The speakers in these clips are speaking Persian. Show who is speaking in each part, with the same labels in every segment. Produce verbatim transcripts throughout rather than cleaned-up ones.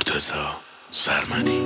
Speaker 1: مرتضی سرمدی.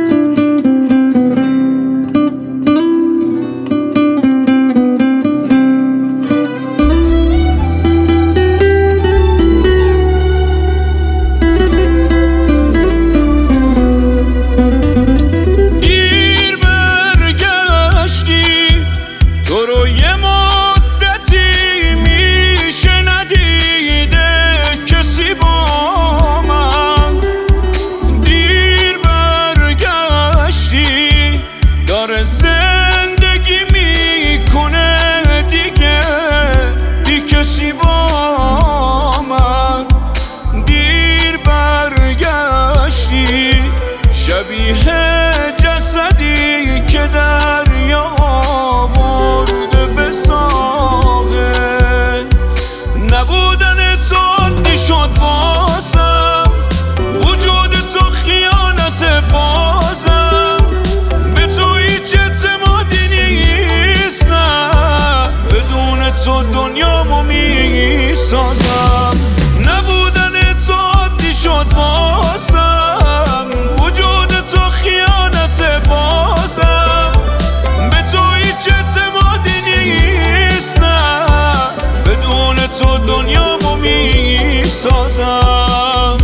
Speaker 2: زندگی میکنه دیگه دی کسی با من. دیر برگشتی شبیه جسدی که دریا آورده به ساحل. نبودن تو عادی شد واسم، وجود تو خیانت بازم. به تو هیچ اعتمادی نیست، نه بدون تو دنیامو میسازم. نبودن تو عادی شد واسم، وجود تو خیانت بازم. به تو هیچ اعتمادی نیست، نه بدون تو دنیامو میسازم.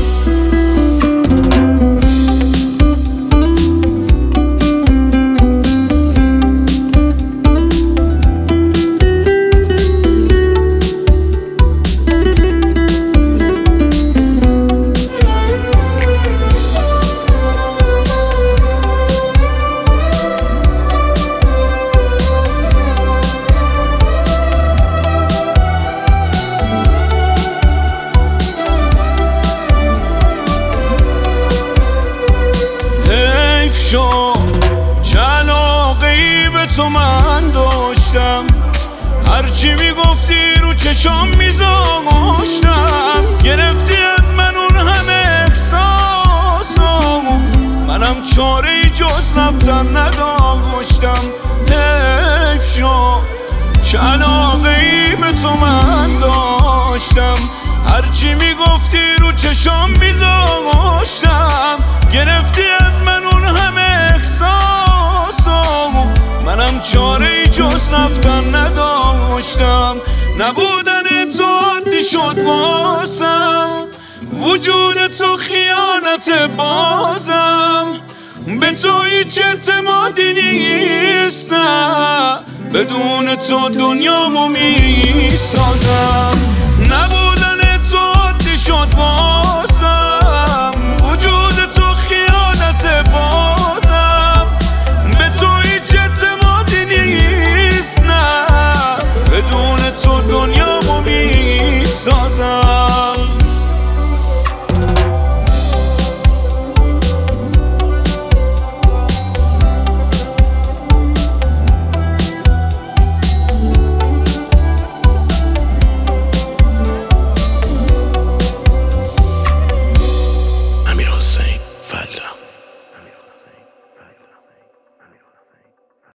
Speaker 2: چه علاقه‌ای به تو من داشتم، هرچی میگفتی رو چشام میذاشتم. گرفتی از من اون همه احساسامو، منم چاره‌ای جز رفتن نداشتم. حیف شد چه علاقه‌ای به تو من داشتم، هرچی میگفتی رو چشام میذاشتم. گرفتی از من اون همه احساسامو، منم چاره‌ای جز رفتن نداشتم. نبودن تو عادی شد واسم، وجود تو خیانت بازم. به تو هیچ اعتمادی نیست، نه بدون تو دنیامو میسازم. نبودن تو عادی شد واسم،